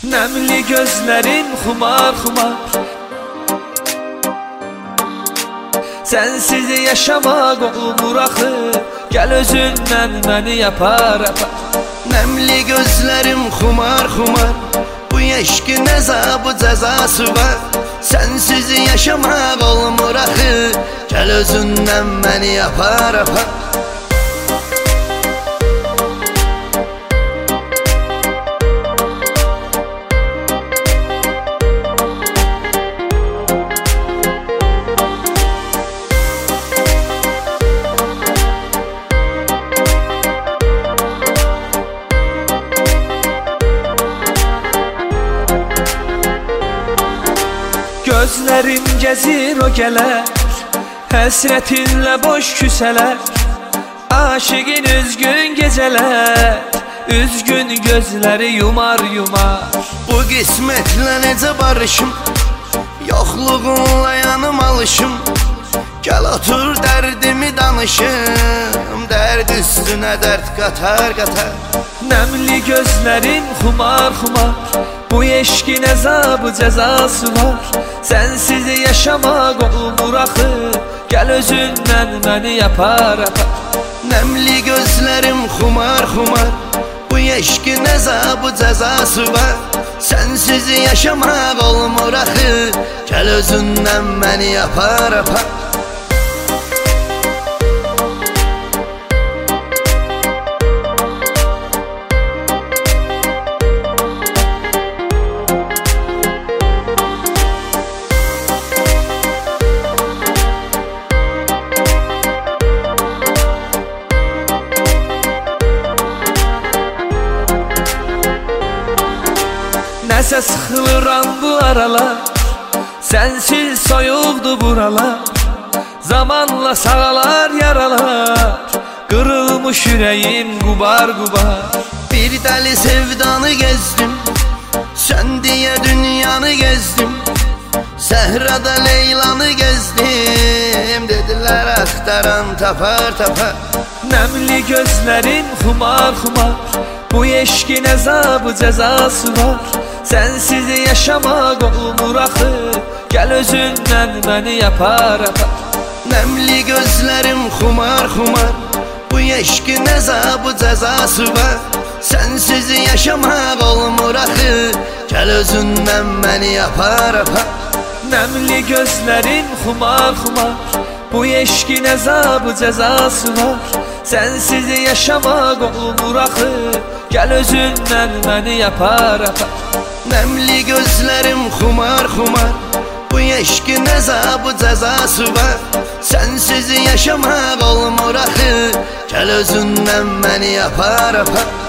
Nəmli gözlərin xumar xumar, sənsiz yaşamaq olmur axı, gəl özündən məni yapar apar. Nəmli gözlərim xumar xumar, bu eşqin əzabı cəzası var. Sənsiz yaşamaq olmur axı, gəl özündən məni yapar apar. Gözlərim gəzir o gələr, həsrətinlə boş küsələr. Aşıqin üzgün gecələr, üzgün gözləri yumar yumar. Bu qismətlə necə barışım, yoxluğunla yanım alışım. Gəl otur dərdimi danışım, dərd üstünə dərd qatar qatar. Nəmli gözlərin xumar xumar, bu eşqin əzabı cəzası var. Sənsiz yaşamaq olmur axı, gəl özündən məni yapar apar. Nəmli gözlərim xumar xumar, bu eşqin əzabı cəzası var. Sənsiz yaşamaq olmur axı, gəl özündən məni yapar apar. Nəsə sıxılıram bu aralar, sənsiz soyuqdur buralar. Zamanla sağalar yaralar, qırılmış ürəyim qubar qubar. Bir dəli sevdanı gezdim, sən deyə dünyanı gezdim. Səhrada Leylanı gezdim, dedilər axtaran tapar tapar. Nəmli gözlərin xumar xumar, bu eşqin əzabı cəzası var. Sənsiz yaşamaq olmur axı, gəl özündən məni yapar apar. Nəmli gözlərim xumar xumar, bu eşqin əzabı cəzası var. Sənsiz yaşamaq olmur axı, gəl özündən məni yapar apar. Nəmli gözlərin xumar xumar, bu eşqin əzabı cəzası var. Sənsiz yaşamaq olmur axı, gəl özündən məni yapar apar. Nəmli gözlərim xumar xumar, bu eşqin əzabı cəzası var. Sənsiz yaşamaq olmur axı, gəl özündən məni yapar apar.